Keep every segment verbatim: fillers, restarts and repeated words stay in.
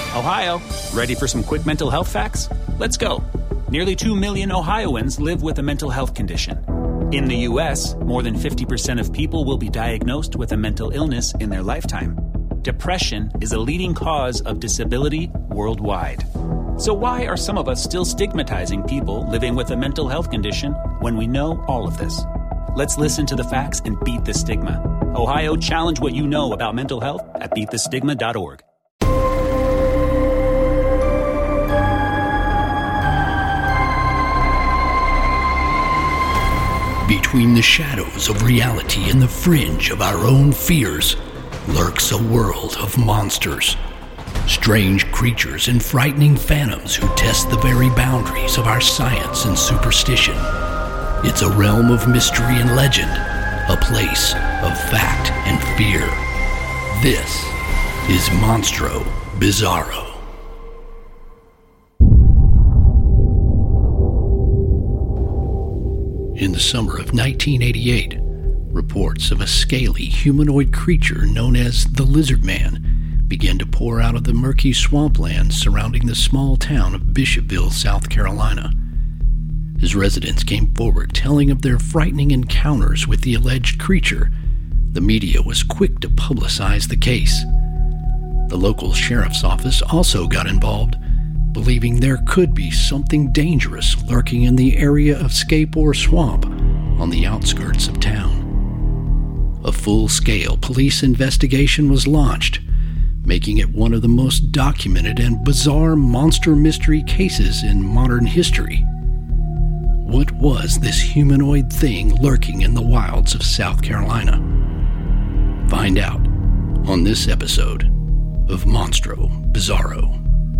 Ohio, ready for some quick mental health facts? Let's go. Nearly two million Ohioans live with a mental health condition. In the U S, more than fifty percent of people will be diagnosed with a mental illness in their lifetime. Depression is a leading cause of disability worldwide. So why are some of us still stigmatizing people living with a mental health condition when we know all of this? Let's listen to the facts and beat the stigma. Ohio, challenge what you know about mental health at beat the stigma dot org. Between the shadows of reality and the fringe of our own fears lurks a world of monsters. Strange creatures and frightening phantoms who test the very boundaries of our science and superstition. It's a realm of mystery and legend, a place of fact and fear. This is Monstro Bizarro. In the summer of nineteen eighty-eight, reports of a scaly humanoid creature known as the Lizard Man began to pour out of the murky swamplands surrounding the small town of Bishopville, South Carolina. As residents came forward telling of their frightening encounters with the alleged creature, the media was quick to publicize the case. The local sheriff's office also got involved, believing there could be something dangerous lurking in the area of Scapore Swamp on the outskirts of town. A full-scale police investigation was launched, making it one of the most documented and bizarre monster mystery cases in modern history. What was this humanoid thing lurking in the wilds of South Carolina? Find out on this episode of Monstro Bizarro.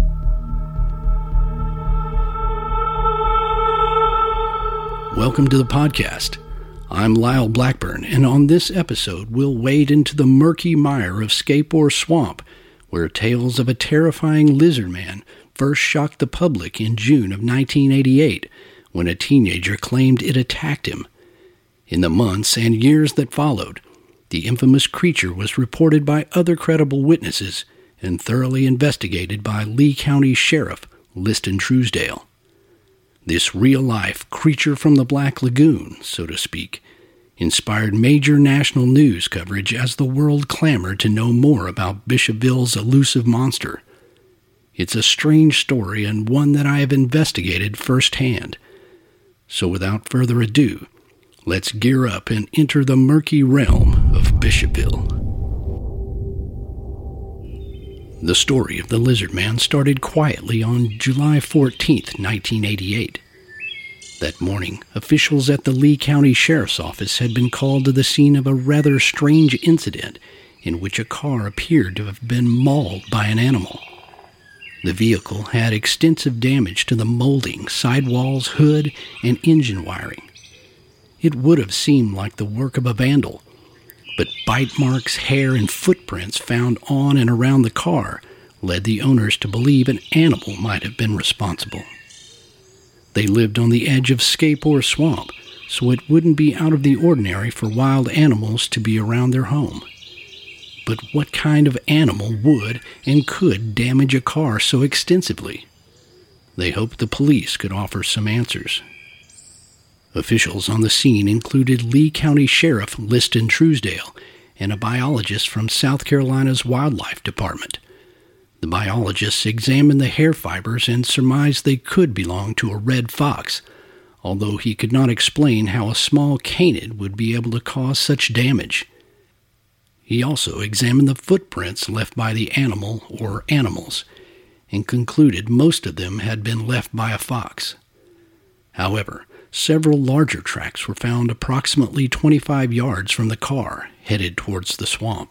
Welcome to the podcast. I'm Lyle Blackburn, and on this episode we'll wade into the murky mire of Scapore Swamp, where tales of a terrifying lizard man first shocked the public in June of nineteen eighty-eight, when a teenager claimed it attacked him. In the months and years that followed, the infamous creature was reported by other credible witnesses and thoroughly investigated by Lee County Sheriff Liston Truesdale. This real-life creature from the Black Lagoon, so to speak, inspired major national news coverage as the world clamored to know more about Bishopville's elusive monster. It's a strange story and one that I have investigated firsthand. So without further ado, let's gear up and enter the murky realm of Bishopville. The story of the Lizard Man started quietly on July fourteenth, nineteen eighty-eight. That morning, officials at the Lee County Sheriff's Office had been called to the scene of a rather strange incident in which a car appeared to have been mauled by an animal. The vehicle had extensive damage to the molding, sidewalls, hood, and engine wiring. It would have seemed like the work of a vandal, but bite marks, hair, and footprints found on and around the car led the owners to believe an animal might have been responsible. They lived on the edge of Scapore Swamp, so it wouldn't be out of the ordinary for wild animals to be around their home. But what kind of animal would and could damage a car so extensively? They hoped the police could offer some answers. Officials on the scene included Lee County Sheriff Liston Truesdale and a biologist from South Carolina's Wildlife Department. The biologists examined the hair fibers and surmised they could belong to a red fox, although he could not explain how a small canid would be able to cause such damage. He also examined the footprints left by the animal or animals, and concluded most of them had been left by a fox. However, several larger tracks were found approximately twenty-five yards from the car, headed towards the swamp.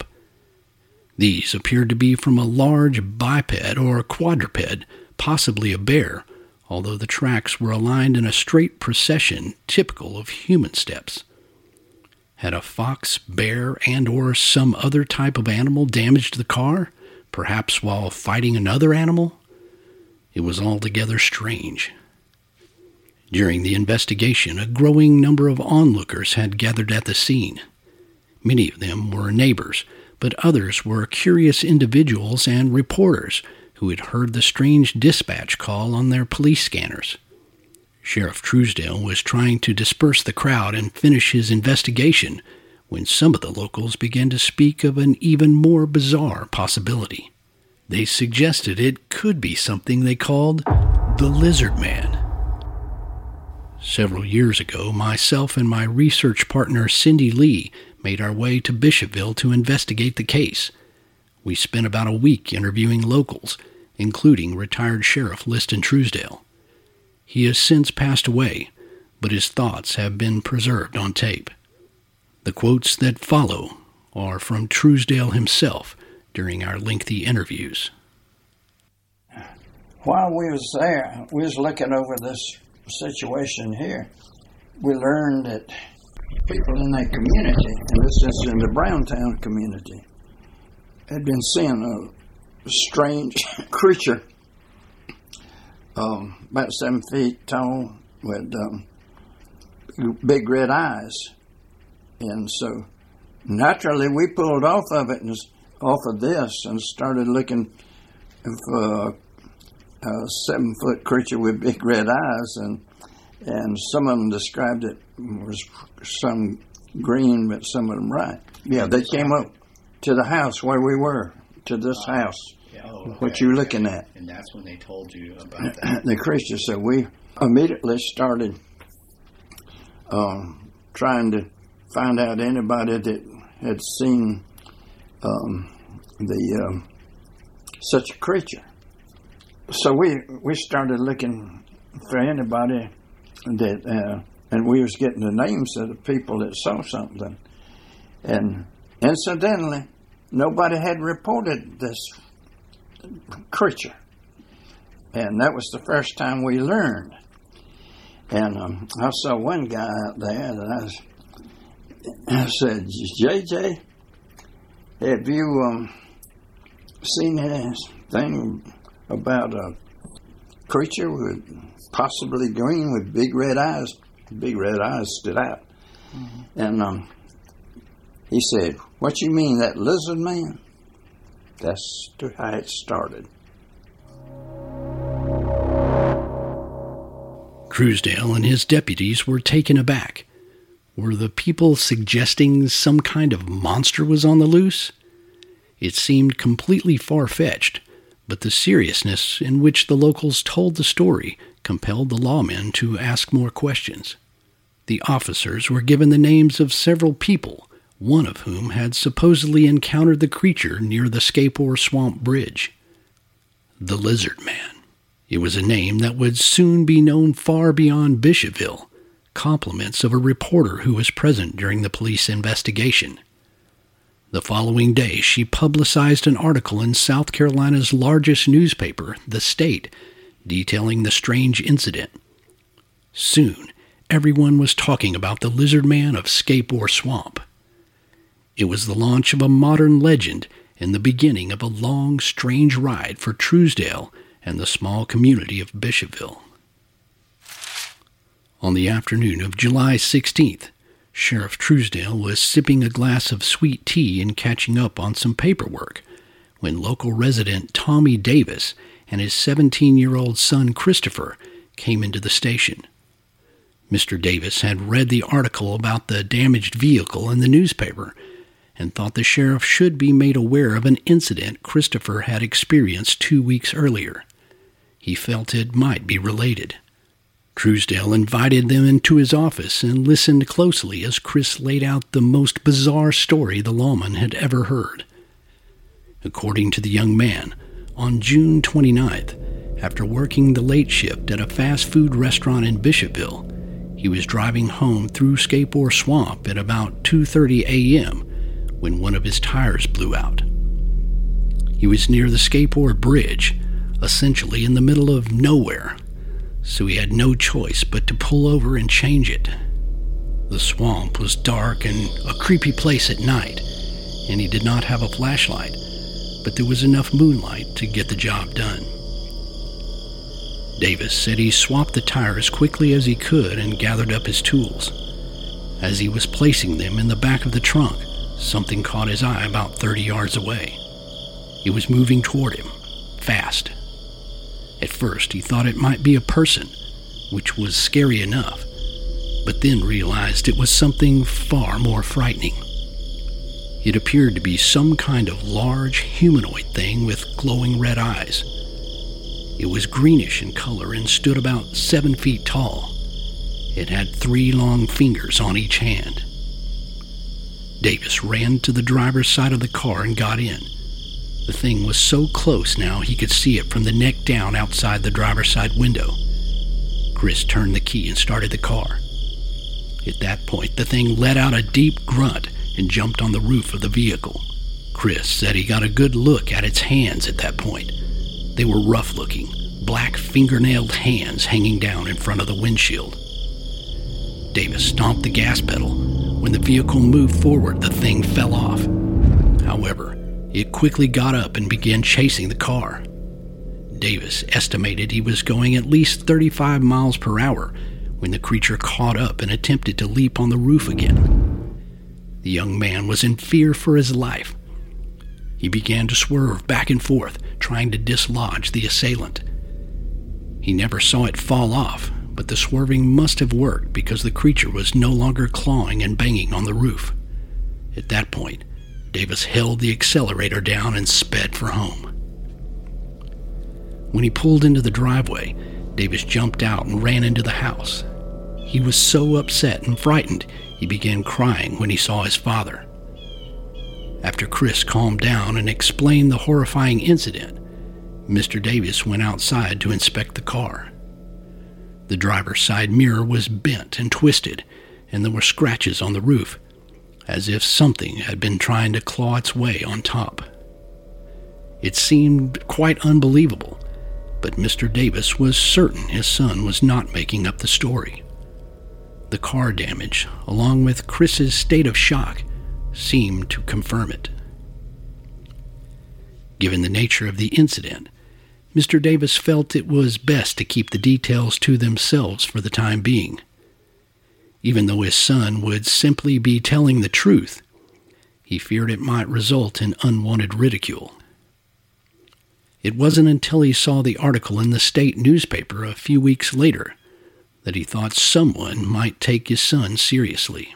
These appeared to be from a large biped or a quadruped, possibly a bear, although the tracks were aligned in a straight procession typical of human steps. Had a fox, bear, and or some other type of animal damaged the car, perhaps while fighting another animal? It was altogether strange. During the investigation, a growing number of onlookers had gathered at the scene. Many of them were neighbors, but others were curious individuals and reporters who had heard the strange dispatch call on their police scanners. Sheriff Truesdale was trying to disperse the crowd and finish his investigation when some of the locals began to speak of an even more bizarre possibility. They suggested it could be something they called the Lizard Man. Several years ago, myself and my research partner Cindy Lee made our way to Bishopville to investigate the case. We spent about a week interviewing locals, including retired Sheriff Liston Truesdale. He has since passed away, but his thoughts have been preserved on tape. The quotes that follow are from Truesdale himself during our lengthy interviews. While we was there, we was looking over this situation here. We learned that people in that community, and this is in the Browntown community, had been seeing a strange creature, um, about seven feet tall, with um, big red eyes. And so, naturally, we pulled off of it and off of this and started looking for a seven-foot creature with big red eyes, and and some of them described it was some green, but some of them right. Yeah, they came up to the house where we were, to this uh, house, yeah, oh, okay, what you're looking okay. at. And that's when they told you about that. The creature. So we immediately started um, trying to find out anybody that had seen um, the um, such a creature. So we we started looking for anybody that, uh, and we was getting the names of the people that saw something. And incidentally, nobody had reported this creature. And that was the first time we learned. And um, I saw one guy out there that I was, I said, J J, have you um, seen anything about a creature with possibly green with big red eyes? Big red eyes stood out. Mm-hmm. And um, he said, what you mean, that lizard man? That's how it started. Truesdale and his deputies were taken aback. Were the people suggesting some kind of monster was on the loose? It seemed completely far-fetched, but the seriousness in which the locals told the story compelled the lawmen to ask more questions. The officers were given the names of several people, one of whom had supposedly encountered the creature near the Scapore Swamp Bridge. The Lizard Man. It was a name that would soon be known far beyond Bishopville, compliments of a reporter who was present during the police investigation. The following day, she publicized an article in South Carolina's largest newspaper, The State, detailing the strange incident. Soon, everyone was talking about the Lizard Man of Scapore Swamp. It was the launch of a modern legend and the beginning of a long, strange ride for Truesdale and the small community of Bishopville. On the afternoon of July sixteenth, Sheriff Truesdale was sipping a glass of sweet tea and catching up on some paperwork when local resident Tommy Davis and his seventeen-year-old son Christopher came into the station. Mister Davis had read the article about the damaged vehicle in the newspaper and thought the sheriff should be made aware of an incident Christopher had experienced two weeks earlier. He felt it might be related. Truesdale invited them into his office and listened closely as Chris laid out the most bizarre story the lawman had ever heard. According to the young man, on June twenty-ninth, after working the late shift at a fast food restaurant in Bishopville, he was driving home through Scapore Swamp at about two thirty a.m. when one of his tires blew out. He was near the Scapore Bridge, essentially in the middle of nowhere, so he had no choice but to pull over and change it. The swamp was dark and a creepy place at night, and he did not have a flashlight, but there was enough moonlight to get the job done. Davis said he swapped the tire as quickly as he could and gathered up his tools. As he was placing them in the back of the trunk, something caught his eye about thirty yards away. It was moving toward him, fast. At first, he thought it might be a person, which was scary enough, but then realized it was something far more frightening. It appeared to be some kind of large humanoid thing with glowing red eyes. It was greenish in color and stood about seven feet tall. It had three long fingers on each hand. Davis ran to the driver's side of the car and got in. The thing was so close now he could see it from the neck down outside the driver's side window. Chris turned the key and started the car. At that point, the thing let out a deep grunt and jumped on the roof of the vehicle. Chris said he got a good look at its hands at that point. They were rough-looking, black fingernailed hands hanging down in front of the windshield. Davis stomped the gas pedal. When the vehicle moved forward, the thing fell off. However, it quickly got up and began chasing the car. Davis estimated he was going at least thirty-five miles per hour when the creature caught up and attempted to leap on the roof again. The young man was in fear for his life. He began to swerve back and forth, trying to dislodge the assailant. He never saw it fall off, but the swerving must have worked because the creature was no longer clawing and banging on the roof. At that point, Davis held the accelerator down and sped for home. When he pulled into the driveway, Davis jumped out and ran into the house. He was so upset and frightened, he began crying when he saw his father. After Chris calmed down and explained the horrifying incident, Mister Davis went outside to inspect the car. The driver's side mirror was bent and twisted, and there were scratches on the roof, as if something had been trying to claw its way on top. It seemed quite unbelievable, but Mister Davis was certain his son was not making up the story. The car damage, along with Chris's state of shock, seemed to confirm it. Given the nature of the incident, Mister Davis felt it was best to keep the details to themselves for the time being. Even though his son would simply be telling the truth, he feared it might result in unwanted ridicule. It wasn't until he saw the article in the state newspaper a few weeks later that he thought someone might take his son seriously.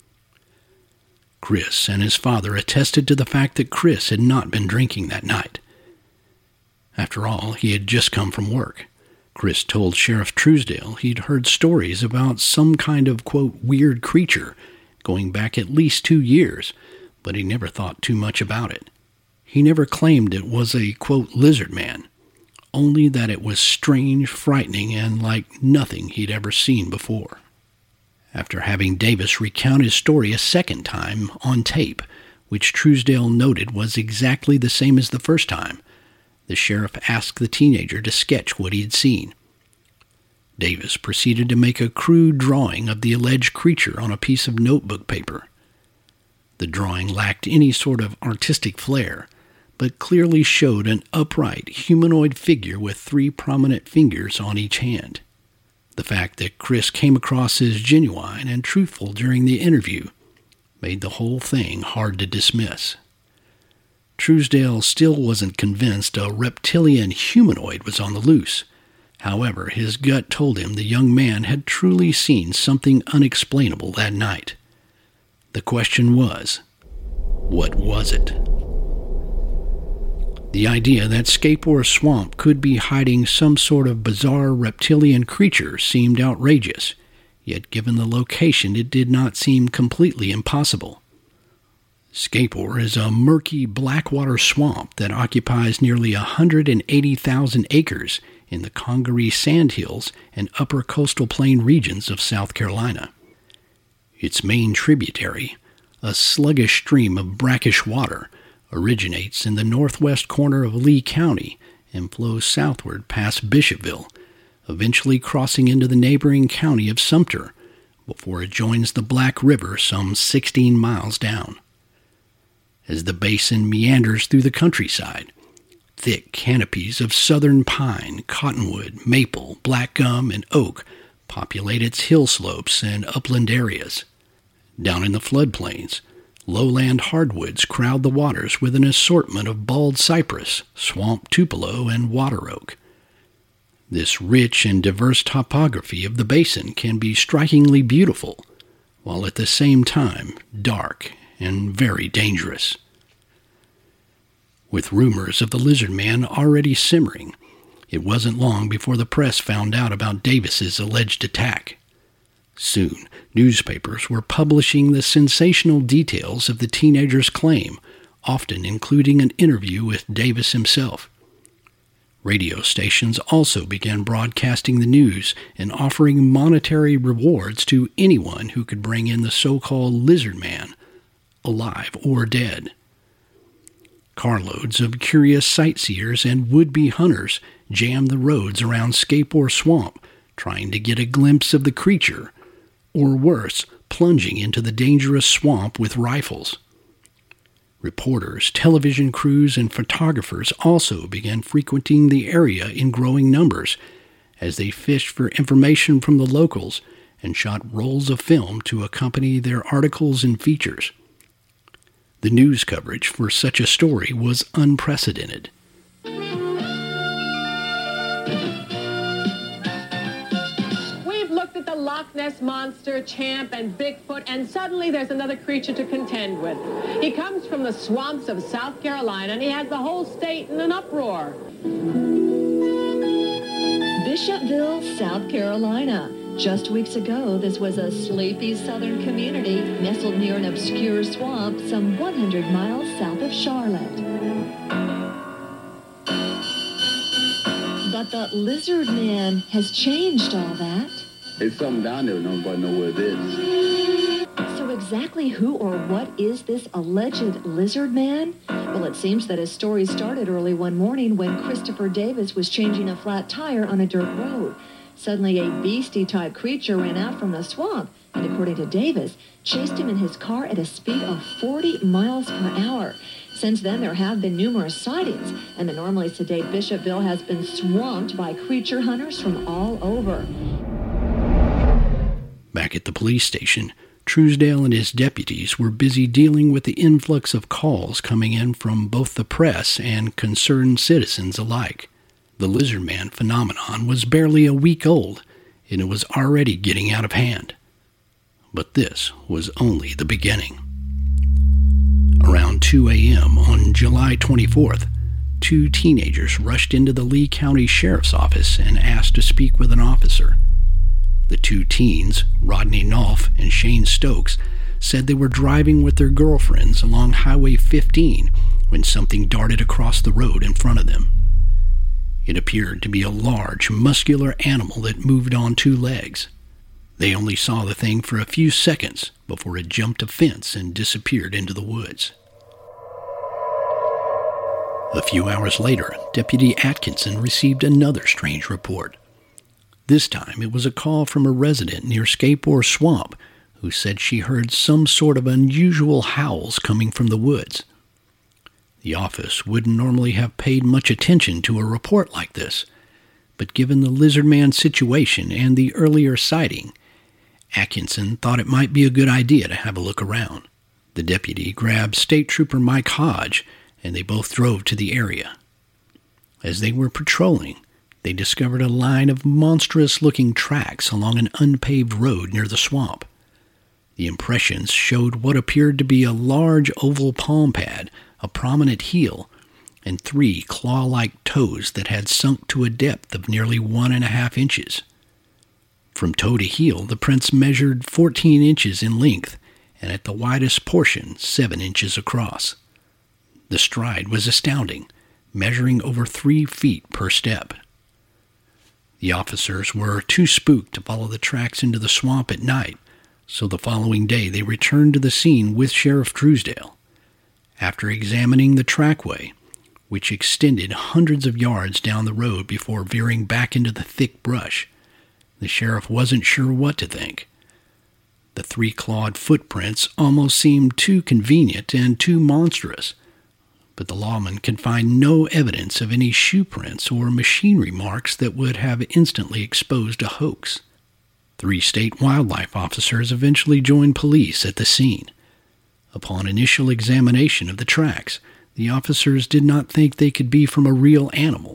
Chris and his father attested to the fact that Chris had not been drinking that night. After all, he had just come from work. Chris told Sheriff Truesdale he'd heard stories about some kind of, quote, weird creature going back at least two years, but he never thought too much about it. He never claimed it was a, quote, lizard man, only that it was strange, frightening, and like nothing he'd ever seen before. After having Davis recount his story a second time on tape, which Truesdale noted was exactly the same as the first time, the sheriff asked the teenager to sketch what he had seen. Davis proceeded to make a crude drawing of the alleged creature on a piece of notebook paper. The drawing lacked any sort of artistic flair, but clearly showed an upright humanoid figure with three prominent fingers on each hand. The fact that Chris came across as genuine and truthful during the interview made the whole thing hard to dismiss. Truesdale still wasn't convinced a reptilian humanoid was on the loose. However, his gut told him the young man had truly seen something unexplainable that night. The question was, what was it? The idea that Scapor Swamp could be hiding some sort of bizarre reptilian creature seemed outrageous, yet given the location it did not seem completely impossible. Scapor is a murky blackwater swamp that occupies nearly one hundred eighty thousand acres in the Congaree Sandhills and upper coastal plain regions of South Carolina. Its main tributary, a sluggish stream of brackish water, originates in the northwest corner of Lee County and flows southward past Bishopville, eventually crossing into the neighboring county of Sumter before it joins the Black River some sixteen miles down. As the basin meanders through the countryside, thick canopies of southern pine, cottonwood, maple, black gum, and oak populate its hill slopes and upland areas. Down in the floodplains, lowland hardwoods crowd the waters with an assortment of bald cypress, swamp tupelo, and water oak. This rich and diverse topography of the basin can be strikingly beautiful, while at the same time dark and very dangerous. With rumors of the lizard man already simmering, it wasn't long before the press found out about Davis's alleged attack. Soon, newspapers were publishing the sensational details of the teenager's claim, often including an interview with Davis himself. Radio stations also began broadcasting the news and offering monetary rewards to anyone who could bring in the so-called lizard man, alive or dead. Carloads of curious sightseers and would-be hunters jammed the roads around Scape-Ore Swamp, trying to get a glimpse of the creature, or worse, plunging into the dangerous swamp with rifles. Reporters, television crews, and photographers also began frequenting the area in growing numbers as they fished for information from the locals and shot rolls of film to accompany their articles and features. The news coverage for such a story was unprecedented. Looked at the Loch Ness Monster, Champ, and Bigfoot, and suddenly there's another creature to contend with. He comes from the swamps of South Carolina, and he has the whole state in an uproar. Bishopville, South Carolina. Just weeks ago, this was a sleepy southern community nestled near an obscure swamp some one hundred miles south of Charlotte. But the lizard man has changed all that. It's something down there, nobody knows where it is. So exactly who or what is this alleged lizard man? Well, it seems that his story started early one morning when Christopher Davis was changing a flat tire on a dirt road. Suddenly, a beastie-type creature ran out from the swamp and, according to Davis, chased him in his car at a speed of forty miles per hour. Since then, there have been numerous sightings, and the normally sedate Bishopville has been swamped by creature hunters from all over. Back at the police station, Truesdale and his deputies were busy dealing with the influx of calls coming in from both the press and concerned citizens alike. The lizard man phenomenon was barely a week old, and it was already getting out of hand. But this was only the beginning. Around two a.m. on July twenty-fourth, two teenagers rushed into the Lee County Sheriff's Office and asked to speak with an officer. The two teens, Rodney Nolf and Shane Stokes, said they were driving with their girlfriends along Highway fifteen when something darted across the road in front of them. It appeared to be a large, muscular animal that moved on two legs. They only saw the thing for a few seconds before it jumped a fence and disappeared into the woods. A few hours later, Deputy Atkinson received another strange report. This time it was a call from a resident near Scape-Ore Swamp who said she heard some sort of unusual howls coming from the woods. The office wouldn't normally have paid much attention to a report like this, but given the lizard man situation and the earlier sighting, Atkinson thought it might be a good idea to have a look around. The deputy grabbed State Trooper Mike Hodge, and they both drove to the area. As they were patrolling, they discovered a line of monstrous-looking tracks along an unpaved road near the swamp. The impressions showed what appeared to be a large oval palm pad, a prominent heel, and three claw-like toes that had sunk to a depth of nearly one and a half inches. From toe to heel, the prints measured fourteen inches in length, and at the widest portion, seven inches across. The stride was astounding, measuring over three feet per step. The officers were too spooked to follow the tracks into the swamp at night, so the following day they returned to the scene with Sheriff Truesdale. After examining the trackway, which extended hundreds of yards down the road before veering back into the thick brush, the sheriff wasn't sure what to think. The three-clawed footprints almost seemed too convenient and too monstrous, but the lawman could find no evidence of any shoe prints or machinery marks that would have instantly exposed a hoax. Three state wildlife officers eventually joined police at the scene. Upon initial examination of the tracks, the officers did not think they could be from a real animal,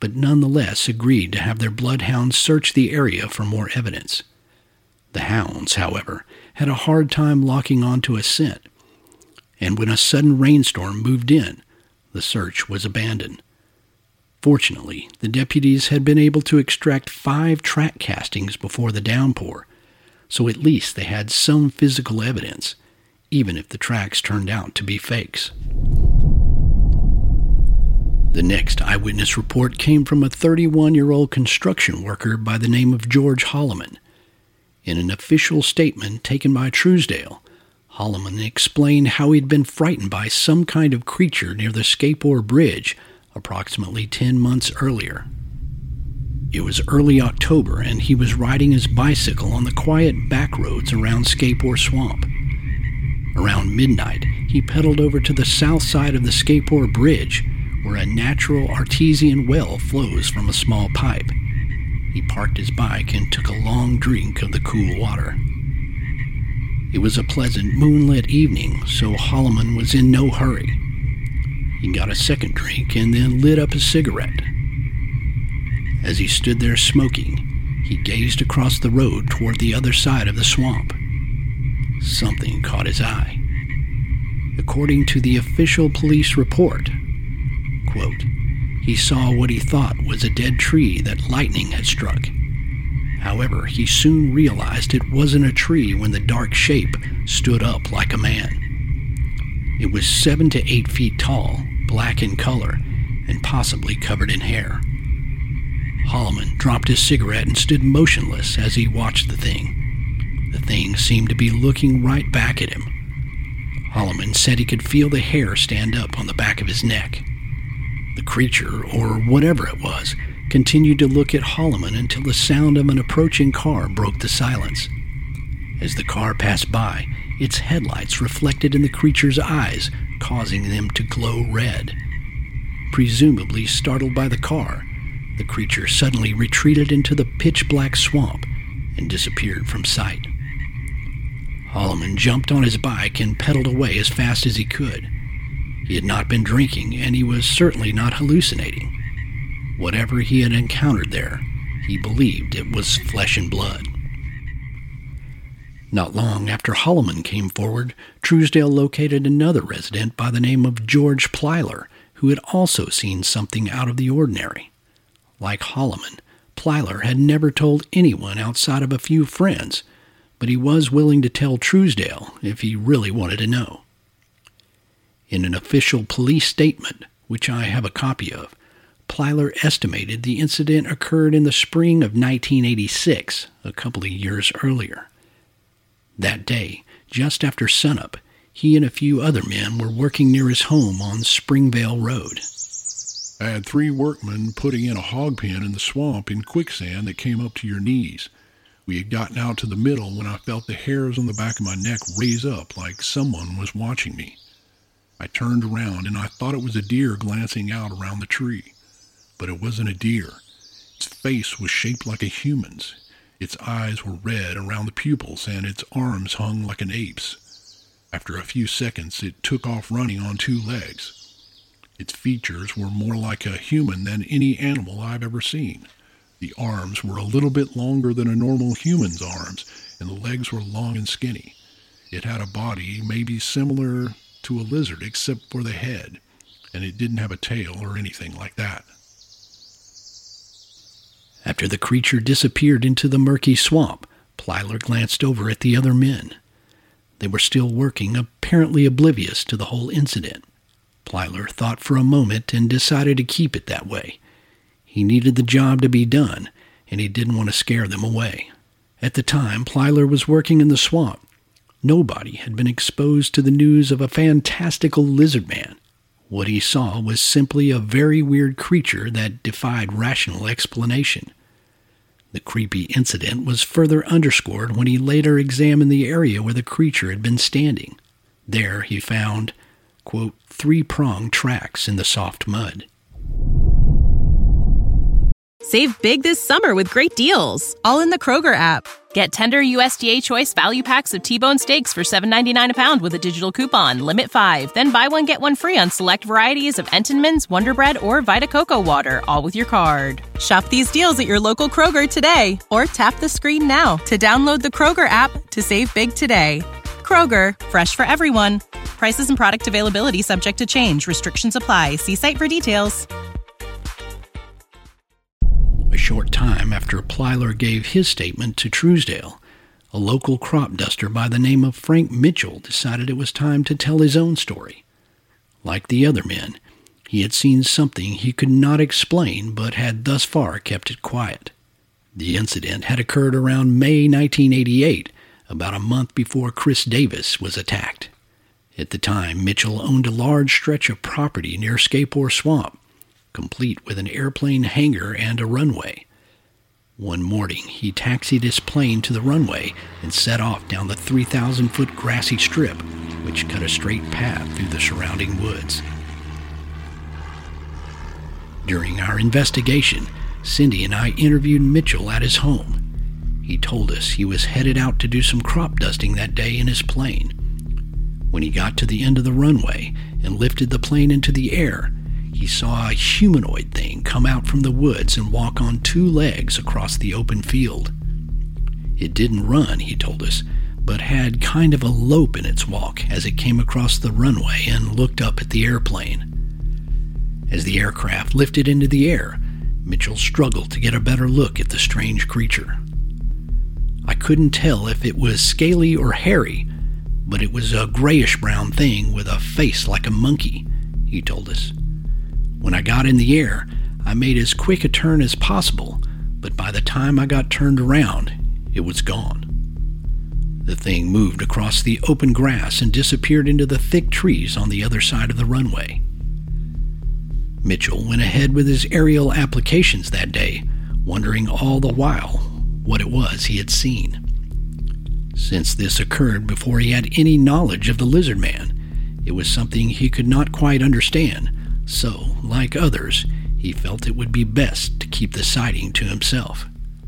but nonetheless agreed to have their bloodhounds search the area for more evidence. The hounds, however, had a hard time locking onto a scent, and when a sudden rainstorm moved in, the search was abandoned. Fortunately, the deputies had been able to extract five track castings before the downpour, so at least they had some physical evidence, even if the tracks turned out to be fakes. The next eyewitness report came from a thirty-one-year-old construction worker by the name of George Holloman. In an official statement taken by Truesdale, Holloman explained how he'd been frightened by some kind of creature near the Scape-Ore Bridge approximately ten months earlier. It was early October, and he was riding his bicycle on the quiet back roads around Scape-Ore Swamp. Around midnight, he pedaled over to the south side of the Scape-Ore Bridge, where a natural artesian well flows from a small pipe. He parked his bike and took a long drink of the cool water. It was a pleasant moonlit evening, so Holloman was in no hurry. He got a second drink and then lit up a cigarette. As he stood there smoking, he gazed across the road toward the other side of the swamp. Something caught his eye. According to the official police report, quote, he saw what he thought was a dead tree that lightning had struck. However, he soon realized it wasn't a tree when the dark shape stood up like a man. It was seven to eight feet tall, black in color, and possibly covered in hair. Holloman dropped his cigarette and stood motionless as he watched the thing. The thing seemed to be looking right back at him. Holloman said he could feel the hair stand up on the back of his neck. The creature, or whatever it was, continued to look at Holloman until the sound of an approaching car broke the silence. As the car passed by, its headlights reflected in the creature's eyes, causing them to glow red. Presumably startled by the car, the creature suddenly retreated into the pitch-black swamp and disappeared from sight. Holloman jumped on his bike and pedaled away as fast as he could. He had not been drinking, and he was certainly not hallucinating. Whatever he had encountered there, he believed it was flesh and blood. Not long after Holloman came forward, Truesdale located another resident by the name of George Plyler, who had also seen something out of the ordinary. Like Holloman, Plyler had never told anyone outside of a few friends, but he was willing to tell Truesdale if he really wanted to know. In an official police statement, which I have a copy of, Plyler estimated the incident occurred in the spring of nineteen eighty-six, a couple of years earlier. That day, just after sunup, he and a few other men were working near his home on Springvale Road. I had three workmen putting in a hog pen in the swamp in quicksand that came up to your knees. We had gotten out to the middle when I felt the hairs on the back of my neck raise up like someone was watching me. I turned around and I thought it was a deer glancing out around the tree. But it wasn't a deer. Its face was shaped like a human's. Its eyes were red around the pupils and its arms hung like an ape's. After a few seconds, it took off running on two legs. Its features were more like a human than any animal I've ever seen. The arms were a little bit longer than a normal human's arms, and the legs were long and skinny. It had a body maybe similar to a lizard except for the head, and it didn't have a tail or anything like that. After the creature disappeared into the murky swamp, Plyler glanced over at the other men. They were still working, apparently oblivious to the whole incident. Plyler thought for a moment and decided to keep it that way. He needed the job to be done, and he didn't want to scare them away. At the time, Plyler was working in the swamp. Nobody had been exposed to the news of a fantastical lizard man. What he saw was simply a very weird creature that defied rational explanation. The creepy incident was further underscored when he later examined the area where the creature had been standing. There he found, quote, three-pronged tracks in the soft mud. Save big this summer with great deals, all in the Kroger app. Get tender U S D A Choice value packs of T-bone steaks for seven ninety-nine a pound with a digital coupon. Limit five. Then buy one, get one free on select varieties of Entenmann's, Wonder Bread, or Vita Coco Water, all with your card. Shop these deals at your local Kroger today, or tap the screen now to download the Kroger app to save big today. Kroger, fresh for everyone. Prices and product availability subject to change. Restrictions apply. See site for details. A short time after Plyler gave his statement to Truesdale, a local crop duster by the name of Frank Mitchell decided it was time to tell his own story. Like the other men, he had seen something he could not explain but had thus far kept it quiet. The incident had occurred around May nineteen eighty-eight, about a month before Chris Davis was attacked. At the time, Mitchell owned a large stretch of property near Scapore Swamp, complete with an airplane hangar and a runway. One morning, he taxied his plane to the runway and set off down the three thousand foot grassy strip, which cut a straight path through the surrounding woods. During our investigation, Cindy and I interviewed Mitchell at his home. He told us he was headed out to do some crop dusting that day in his plane. When he got to the end of the runway and lifted the plane into the air, he saw a humanoid thing come out from the woods and walk on two legs across the open field. It didn't run, he told us, but had kind of a lope in its walk as it came across the runway and looked up at the airplane. As the aircraft lifted into the air, Mitchell struggled to get a better look at the strange creature. I couldn't tell if it was scaly or hairy, but it was a grayish-brown thing with a face like a monkey, he told us. When I got in the air, I made as quick a turn as possible, but by the time I got turned around, it was gone. The thing moved across the open grass and disappeared into the thick trees on the other side of the runway. Mitchell went ahead with his aerial applications that day, wondering all the while what it was he had seen. Since this occurred before he had any knowledge of the lizard man, it was something he could not quite understand. So, like others, he felt it would be best to keep the sighting to himself.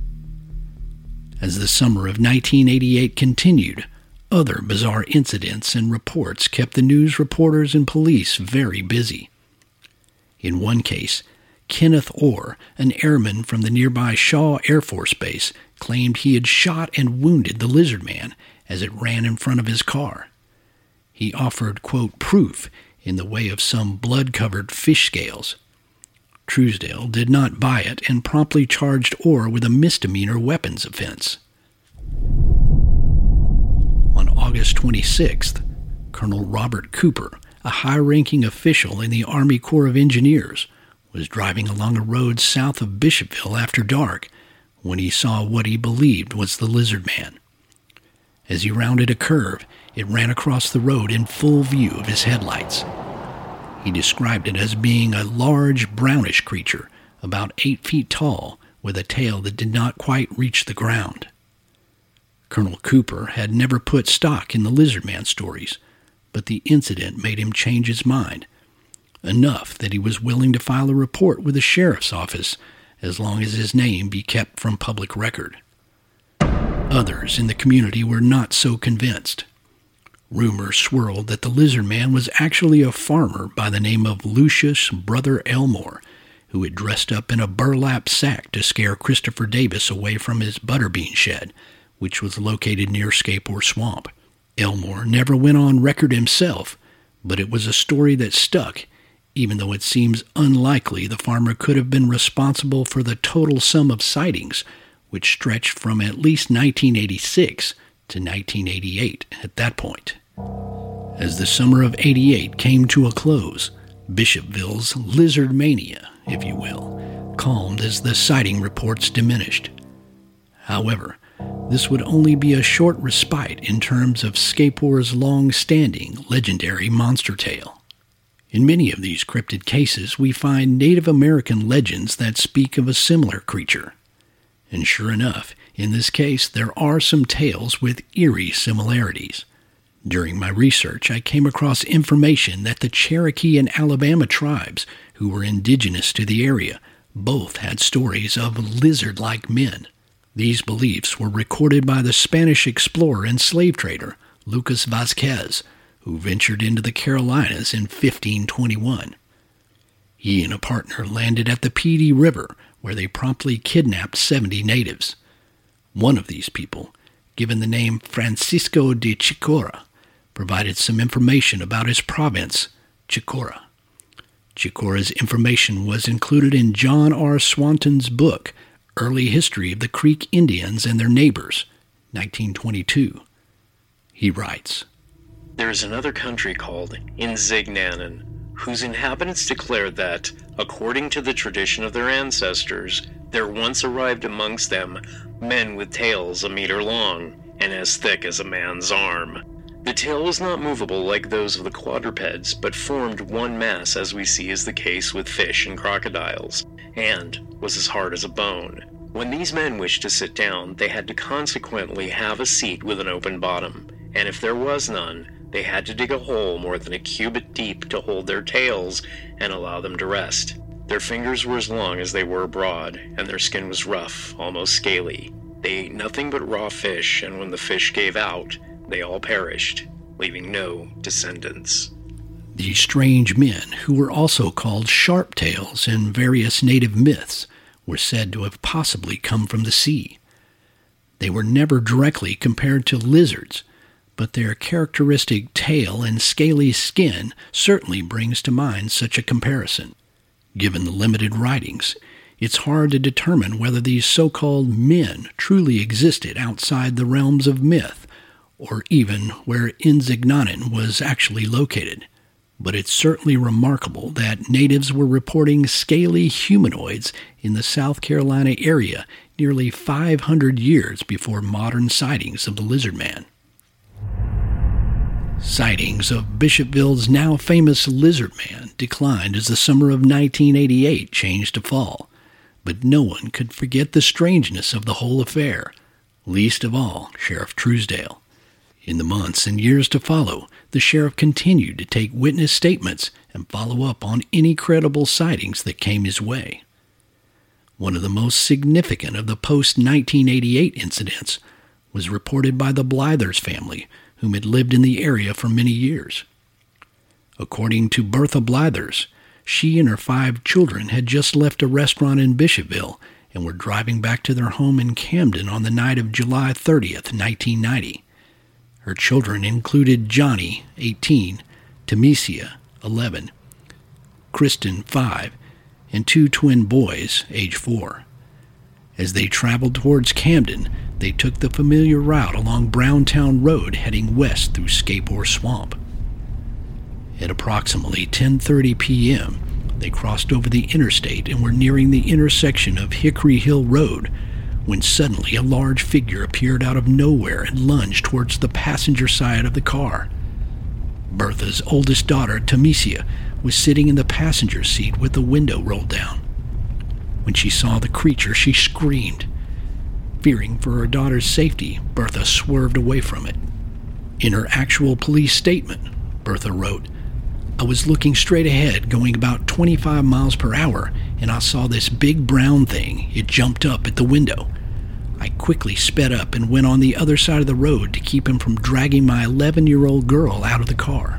As the summer of nineteen eighty-eight continued, other bizarre incidents and reports kept the news reporters and police very busy. In one case, Kenneth Orr, an airman from the nearby Shaw Air Force Base, claimed he had shot and wounded the lizard man as it ran in front of his car. He offered, quote, proof in the way of some blood-covered fish scales. Truesdale did not buy it and promptly charged Orr with a misdemeanor weapons offense. On August twenty-sixth, Colonel Robert Cooper, a high-ranking official in the Army Corps of Engineers, was driving along a road south of Bishopville after dark when he saw what he believed was the lizard man. As he rounded a curve, it ran across the road in full view of his headlights. He described it as being a large brownish creature, about eight feet tall, with a tail that did not quite reach the ground. Colonel Cooper had never put stock in the lizard man stories, but the incident made him change his mind, enough that he was willing to file a report with the sheriff's office as long as his name be kept from public record. Others in the community were not so convinced. Rumors swirled that the lizard man was actually a farmer by the name of Lucius Brother Elmore, who had dressed up in a burlap sack to scare Christopher Davis away from his butterbean shed, which was located near Scapore Swamp. Elmore never went on record himself, but it was a story that stuck, even though it seems unlikely the farmer could have been responsible for the total sum of sightings, which stretched from at least nineteen eighty-six to nineteen eighty-eight at that point. As the summer of eighty-eight came to a close, Bishopville's lizard mania, if you will, calmed as the sighting reports diminished. However, this would only be a short respite in terms of Scapore's long-standing legendary monster tale. In many of these cryptid cases, we find Native American legends that speak of a similar creature. And sure enough, in this case, there are some tales with eerie similarities. During my research, I came across information that the Cherokee and Alabama tribes, who were indigenous to the area, Both had stories of lizard-like men. These beliefs were recorded by the Spanish explorer and slave trader Lucas Vazquez, who ventured into the Carolinas in fifteen twenty-one. He and a partner landed at the Petey River, where they promptly kidnapped seventy natives. One of these people, given the name Francisco de Chicora, provided some information about his province, Chicora. Chicora's information was included in John R. Swanton's book, Early History of the Creek Indians and Their Neighbors, nineteen twenty-two. He writes, "There is another country called Insignanon, whose inhabitants declare that, according to the tradition of their ancestors, there once arrived amongst them men with tails a meter long, and as thick as a man's arm. The tail was not movable like those of the quadrupeds, but formed one mass, as we see is the case with fish and crocodiles, and was as hard as a bone. When these men wished to sit down, they had to consequently have a seat with an open bottom, and if there was none, they had to dig a hole more than a cubit deep to hold their tails and allow them to rest. Their fingers were as long as they were broad, and their skin was rough, almost scaly. They ate nothing but raw fish, and when the fish gave out, they all perished, leaving no descendants." These strange men, who were also called sharp-tails in various native myths, were said to have possibly come from the sea. They were never directly compared to lizards, but their characteristic tail and scaly skin certainly brings to mind such a comparison. Given the limited writings, it's hard to determine whether these so-called men truly existed outside the realms of myth, or even where Insignanon was actually located. But it's certainly remarkable that natives were reporting scaly humanoids in the South Carolina area nearly five hundred years before modern sightings of the lizard man. Sightings of Bishopville's now famous lizard man declined as the summer of nineteen eighty-eight changed to fall, but no one could forget the strangeness of the whole affair, least of all Sheriff Truesdale. In the months and years to follow, the sheriff continued to take witness statements and follow up on any credible sightings that came his way. One of the most significant of the post nineteen eighty-eight incidents was reported by the Blythers family, whom had lived in the area for many years. According to Bertha Blythers, she and her five children had just left a restaurant in Bishopville and were driving back to their home in Camden on the night of July thirtieth, nineteen ninety. Her children included Johnny, eighteen, Tamesia, eleven, Kristen, five, and two twin boys, age four. As they traveled towards Camden, they took the familiar route along Browntown Road heading west through Scapore Swamp. At approximately ten thirty p.m., they crossed over the interstate and were nearing the intersection of Hickory Hill Road when suddenly a large figure appeared out of nowhere and lunged towards the passenger side of the car. Bertha's oldest daughter, Tamesia, was sitting in the passenger seat with the window rolled down. When she saw the creature, she screamed. Fearing for her daughter's safety, Bertha swerved away from it. In her actual police statement, Bertha wrote, "I was looking straight ahead, going about twenty-five miles per hour, and I saw this big brown thing. It jumped up at the window. I quickly sped up and went on the other side of the road to keep him from dragging my eleven-year-old girl out of the car."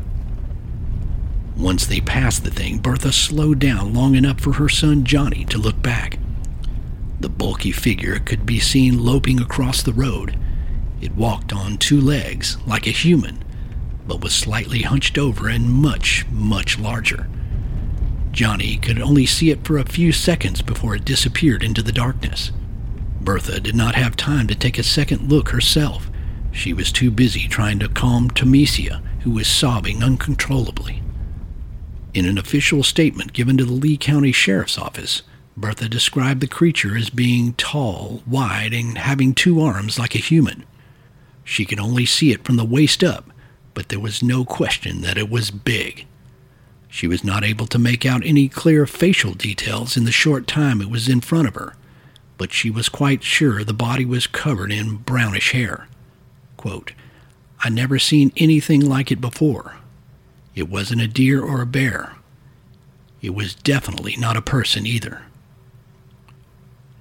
Once they passed the thing, Bertha slowed down long enough for her son Johnny to look back. The bulky figure could be seen loping across the road. It walked on two legs, like a human, but was slightly hunched over and much, much larger. Johnny could only see it for a few seconds before it disappeared into the darkness. Bertha did not have time to take a second look herself. She was too busy trying to calm Tamesia, who was sobbing uncontrollably. In an official statement given to the Lee County Sheriff's Office, Bertha described the creature as being tall, wide, and having two arms like a human. She could only see it from the waist up, but there was no question that it was big. She was not able to make out any clear facial details in the short time it was in front of her, but she was quite sure the body was covered in brownish hair. Quote, "I never seen anything like it before. It wasn't a deer or a bear. It was definitely not a person either."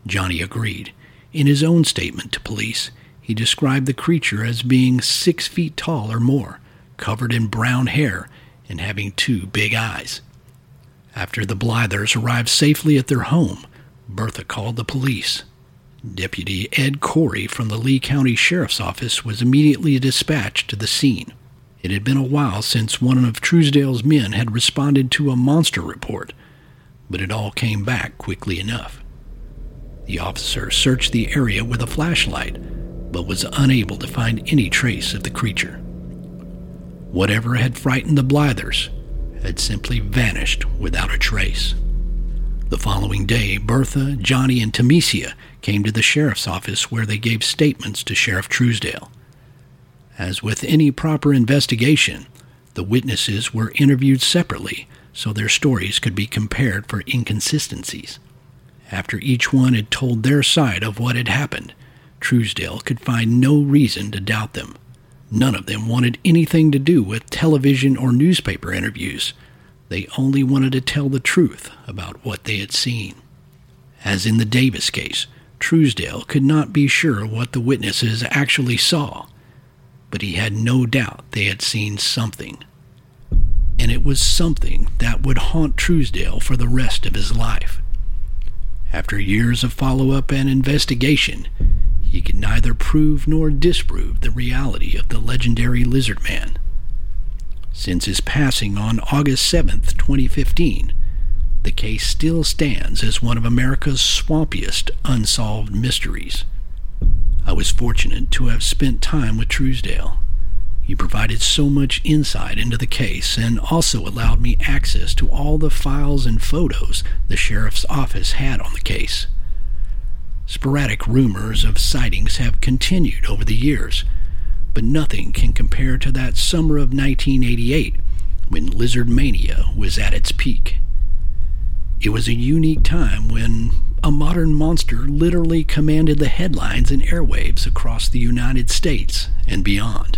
Johnny agreed. In his own statement to police, he described the creature as being six feet tall or more, covered in brown hair, and having two big eyes. After the Blythers arrived safely at their home, Bertha called the police. Deputy Ed Corey from the Lee County Sheriff's Office was immediately dispatched to the scene. It had been a while since one of Truesdale's men had responded to a monster report, but it all came back quickly enough. The officer searched the area with a flashlight, but was unable to find any trace of the creature. Whatever had frightened the Blythers had simply vanished without a trace. The following day, Bertha, Johnny, and Tamesia came to the sheriff's office where they gave statements to Sheriff Truesdale. As with any proper investigation, the witnesses were interviewed separately so their stories could be compared for inconsistencies. After each one had told their side of what had happened, Truesdale could find no reason to doubt them. None of them wanted anything to do with television or newspaper interviews. They only wanted to tell the truth about what they had seen. As in the Davis case, Truesdale could not be sure what the witnesses actually saw, but he had no doubt they had seen something. And it was something that would haunt Truesdale for the rest of his life. After years of follow-up and investigation, he could neither prove nor disprove the reality of the legendary Lizard Man. Since his passing on August seventh, twenty fifteen, the case still stands as one of America's swampiest unsolved mysteries. I was fortunate to have spent time with Truesdale. He provided so much insight into the case and also allowed me access to all the files and photos the sheriff's office had on the case. Sporadic rumors of sightings have continued over the years, but nothing can compare to that summer of nineteen eighty-eight when lizard mania was at its peak. It was a unique time when a modern monster literally commanded the headlines and airwaves across the United States and beyond.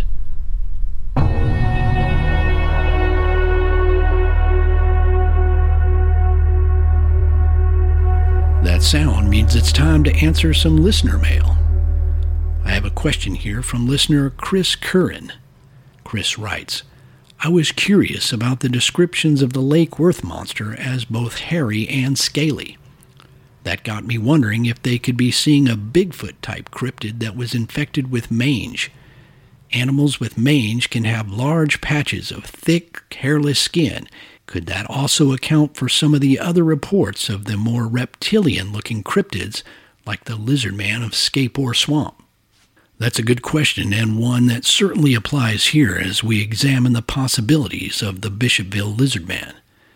That sound means it's time to answer some listener mail. I have a question here from listener Chris Curran. Chris writes, I was curious about the descriptions of the Lake Worth monster as both hairy and scaly. That got me wondering if they could be seeing a Bigfoot-type cryptid that was infected with mange. Animals with mange can have large patches of thick, hairless skin. Could that also account for some of the other reports of the more reptilian-looking cryptids like the Lizard Man of Scape-Ore Swamp? That's a good question, and one that certainly applies here as we examine the possibilities of the Bishopville Lizard Man.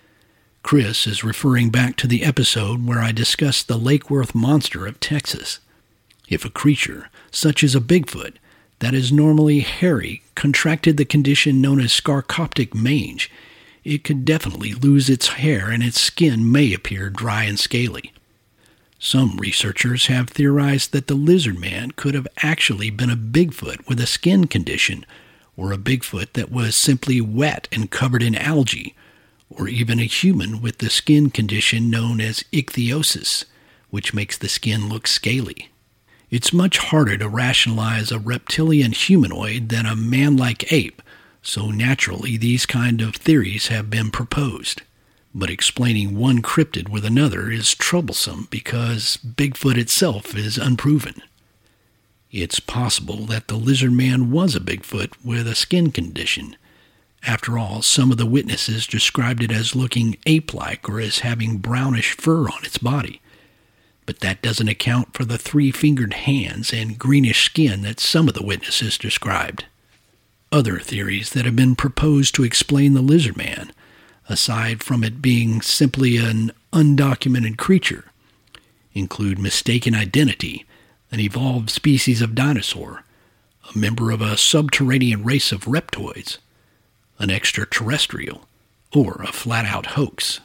Chris is referring back to the episode where I discussed the Lake Worth monster of Texas. If a creature, such as a Bigfoot, that is normally hairy, contracted the condition known as scarcoptic mange, it could definitely lose its hair and its skin may appear dry and scaly. Some researchers have theorized that the Lizard Man could have actually been a Bigfoot with a skin condition, or a Bigfoot that was simply wet and covered in algae, or even a human with the skin condition known as ichthyosis, which makes the skin look scaly. It's much harder to rationalize a reptilian humanoid than a man-like ape, so naturally these kind of theories have been proposed. But explaining one cryptid with another is troublesome because Bigfoot itself is unproven. It's possible that the Lizard Man was a Bigfoot with a skin condition. After all, some of the witnesses described it as looking ape-like or as having brownish fur on its body. But that doesn't account for the three-fingered hands and greenish skin that some of the witnesses described. Other theories that have been proposed to explain the Lizard Man, aside from it being simply an undocumented creature, include mistaken identity, an evolved species of dinosaur, a member of a subterranean race of reptoids, an extraterrestrial, or a flat-out hoax.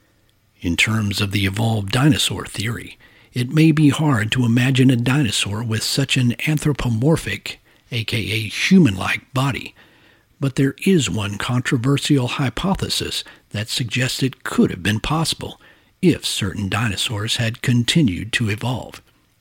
In terms of the evolved dinosaur theory, it may be hard to imagine a dinosaur with such an anthropomorphic, aka human-like body, but there is one controversial hypothesis that suggests it could have been possible, if certain dinosaurs had continued to evolve.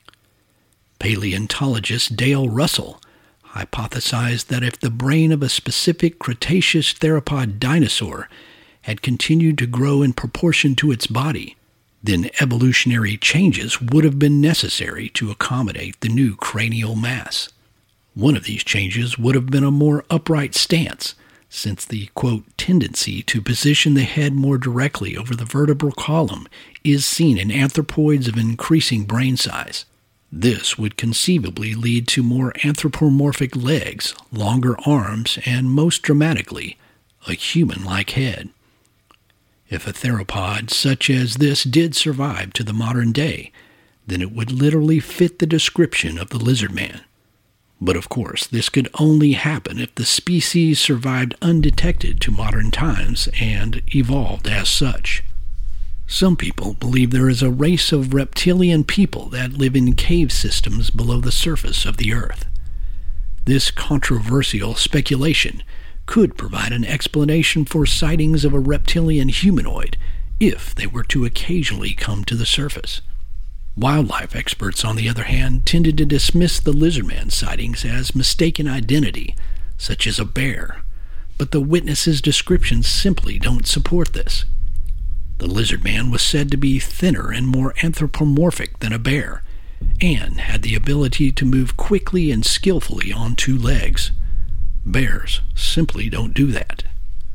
Paleontologist Dale Russell hypothesized that if the brain of a specific Cretaceous theropod dinosaur had continued to grow in proportion to its body, then evolutionary changes would have been necessary to accommodate the new cranial mass. One of these changes would have been a more upright stance, since the, quote, tendency to position the head more directly over the vertebral column is seen in anthropoids of increasing brain size. This would conceivably lead to more anthropomorphic legs, longer arms, and most dramatically, a human-like head. If a theropod such as this did survive to the modern day, then it would literally fit the description of the lizard man. But of course, this could only happen if the species survived undetected to modern times and evolved as such. Some people believe there is a race of reptilian people that live in cave systems below the surface of the earth. This controversial speculation could provide an explanation for sightings of a reptilian humanoid if they were to occasionally come to the surface. Wildlife experts, on the other hand, tended to dismiss the lizardman sightings as mistaken identity, such as a bear, but the witnesses' descriptions simply don't support this. The lizardman was said to be thinner and more anthropomorphic than a bear, and had the ability to move quickly and skillfully on two legs. Bears simply don't do that.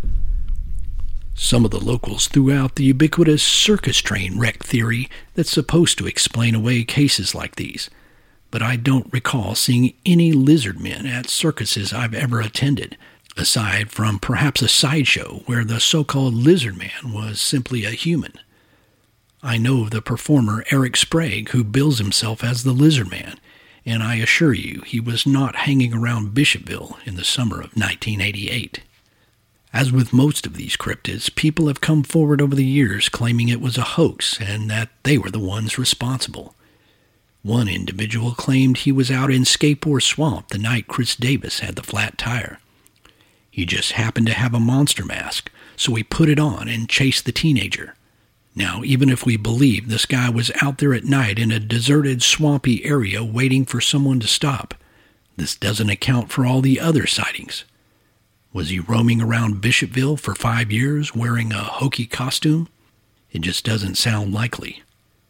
Some of the locals threw out the ubiquitous circus train wreck theory that's supposed to explain away cases like these, but I don't recall seeing any lizard men at circuses I've ever attended, aside from perhaps a sideshow where the so-called lizard man was simply a human. I know of the performer Eric Sprague, who bills himself as the lizard man, and I assure you he was not hanging around Bishopville in the summer of nineteen eighty-eight. As with most of these cryptids, people have come forward over the years claiming it was a hoax and that they were the ones responsible. One individual claimed he was out in Skateboard Swamp the night Chris Davis had the flat tire. He just happened to have a monster mask, so he put it on and chased the teenager. Now, even if we believe this guy was out there at night in a deserted, swampy area waiting for someone to stop, this doesn't account for all the other sightings. Was he roaming around Bishopville for five years wearing a hokey costume? It just doesn't sound likely.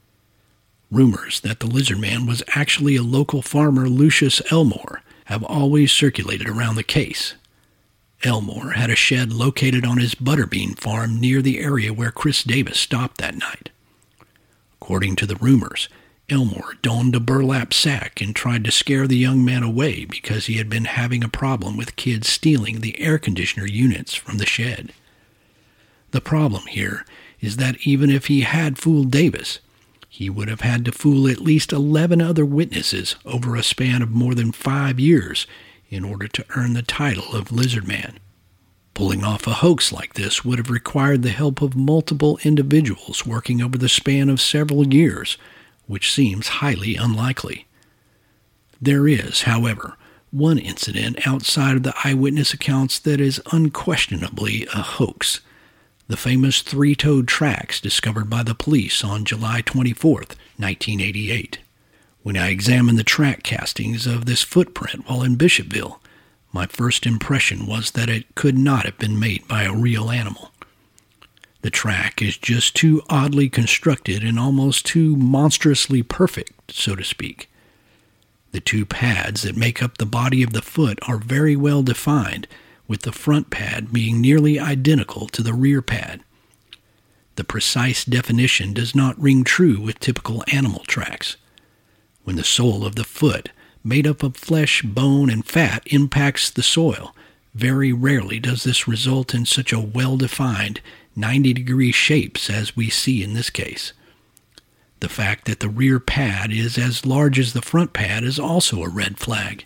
Rumors that the lizard man was actually a local farmer, Lucius Elmore, have always circulated around the case. Elmore had a shed located on his butterbean farm near the area where Chris Davis stopped that night. According to the rumors, Elmore donned a burlap sack and tried to scare the young man away because he had been having a problem with kids stealing the air conditioner units from the shed. The problem here is that even if he had fooled Davis, he would have had to fool at least eleven other witnesses over a span of more than five years in order to earn the title of Lizard Man. Pulling off a hoax like this would have required the help of multiple individuals working over the span of several years, which seems highly unlikely. There is, however, one incident outside of the eyewitness accounts that is unquestionably a hoax: the famous three-toed tracks discovered by the police on July twenty-fourth, nineteen eighty-eight. When I examined the track castings of this footprint while in Bishopville, my first impression was that it could not have been made by a real animal. The track is just too oddly constructed and almost too monstrously perfect, so to speak. The two pads that make up the body of the foot are very well defined, with the front pad being nearly identical to the rear pad. The precise definition does not ring true with typical animal tracks. When the sole of the foot, made up of flesh, bone, and fat, impacts the soil, very rarely does this result in such a well-defined ninety-degree shapes as we see in this case. The fact that the rear pad is as large as the front pad is also a red flag.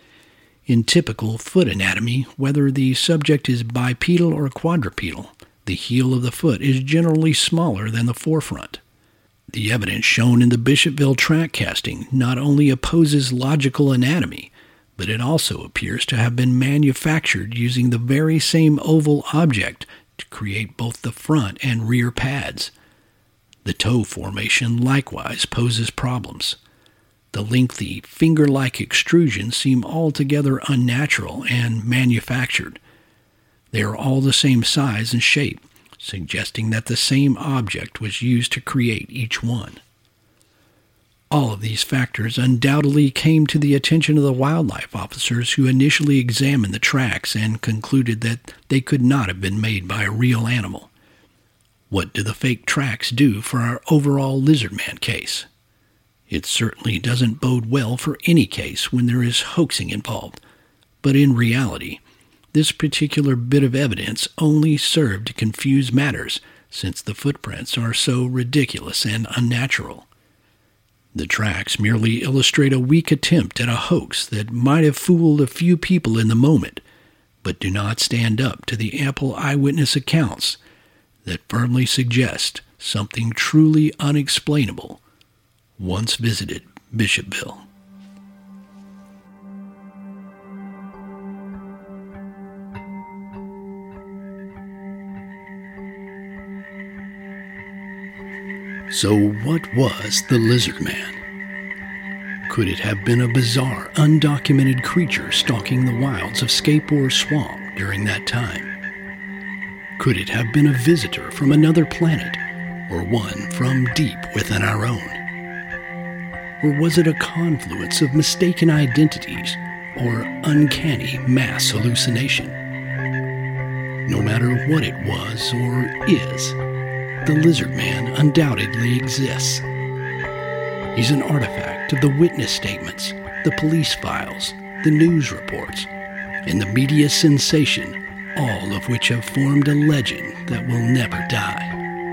In typical foot anatomy, whether the subject is bipedal or quadrupedal, the heel of the foot is generally smaller than the forefront. The evidence shown in the Bishopville track casting not only opposes logical anatomy, but it also appears to have been manufactured using the very same oval object to create both the front and rear pads. The toe formation likewise poses problems. The lengthy, finger-like extrusions seem altogether unnatural and manufactured. They are all the same size and shape, suggesting that the same object was used to create each one. All of these factors undoubtedly came to the attention of the wildlife officers who initially examined the tracks and concluded that they could not have been made by a real animal. What do the fake tracks do for our overall lizard man case? It certainly doesn't bode well for any case when there is hoaxing involved, but in reality, this particular bit of evidence only served to confuse matters since the footprints are so ridiculous and unnatural. The tracks merely illustrate a weak attempt at a hoax that might have fooled a few people in the moment, but do not stand up to the ample eyewitness accounts that firmly suggest something truly unexplainable once visited Bishopville. So what was the Lizard Man? Could it have been a bizarre, undocumented creature stalking the wilds of Scape-Ore Swamp during that time? Could it have been a visitor from another planet, or one from deep within our own? Or was it a confluence of mistaken identities or uncanny mass hallucination? No matter what it was or is, the Lizard Man undoubtedly exists. He's an artifact of the witness statements, the police files, the news reports, and the media sensation, all of which have formed a legend that will never die.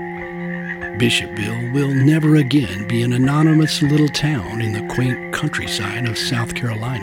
Bishopville will never again be an anonymous little town in the quaint countryside of South Carolina.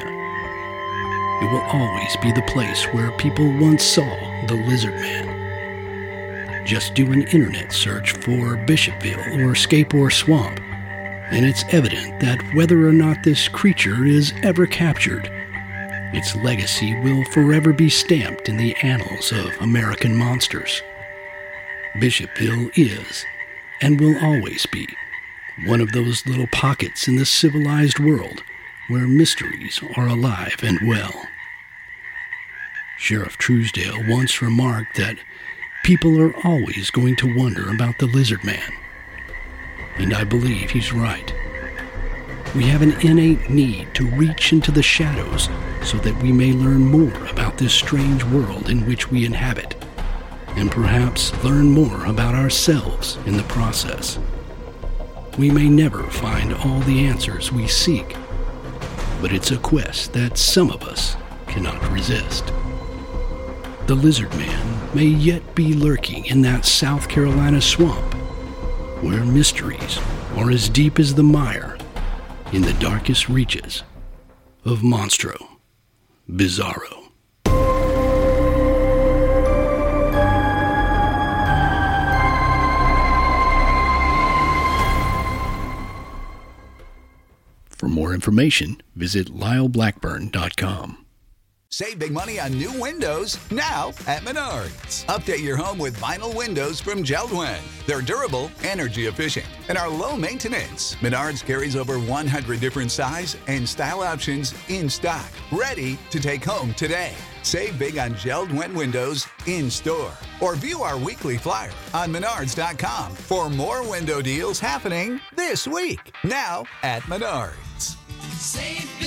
It will always be the place where people once saw the Lizard Man. Just do an internet search for Bishopville or Scape-Ore Swamp, and it's evident that whether or not this creature is ever captured, its legacy will forever be stamped in the annals of American monsters. Bishopville is, and will always be, one of those little pockets in the civilized world where mysteries are alive and well. Sheriff Truesdale once remarked that people are always going to wonder about the Lizard Man. And I believe he's right. We have an innate need to reach into the shadows so that we may learn more about this strange world in which we inhabit, and perhaps learn more about ourselves in the process. We may never find all the answers we seek, but it's a quest that some of us cannot resist. The Lizard Man may yet be lurking in that South Carolina swamp, where mysteries are as deep as the mire in the darkest reaches of Monstro Bizarro. For more information, visit Lyle Blackburn dot com. Save big money on new windows now at Menards. Update your home with vinyl windows from Jeld-Wen. They're durable, energy efficient, and are low maintenance. Menards carries over one hundred different size and style options in stock, ready to take home today. Save big on Jeld-Wen windows in store, or view our weekly flyer on Menards dot com for more window deals happening this week. Now at Menards. Save big.